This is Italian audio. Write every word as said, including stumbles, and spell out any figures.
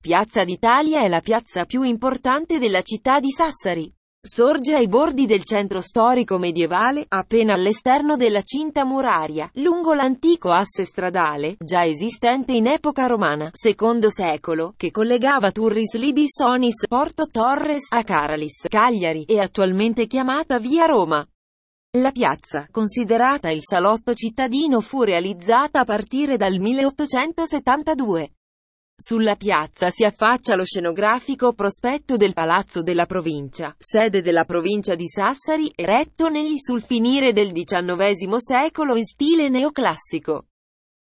Piazza d'Italia è la piazza più importante della città di Sassari. Sorge ai bordi del centro storico medievale, appena all'esterno della cinta muraria, lungo l'antico asse stradale, già esistente in epoca romana, secondo secolo, che collegava Turris Libis Onis, Porto Torres, a Caralis, Cagliari, e attualmente chiamata Via Roma. La piazza, considerata il salotto cittadino, fu realizzata a partire dal milleottocentosettantadue. Sulla piazza si affaccia lo scenografico prospetto del Palazzo della Provincia, sede della provincia di Sassari, eretto negli sul finire del diciannovesimo secolo in stile neoclassico.